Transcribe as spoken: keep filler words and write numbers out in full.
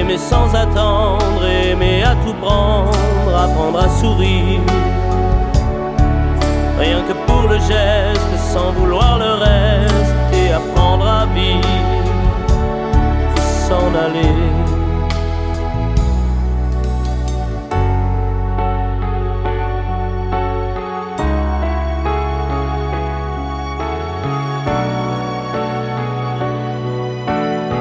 aimer sans attendre, aimer à tout prendre, apprendre à sourire. Rien que pour le geste, sans vouloir le reste, et apprendre à vivre, s'en aller.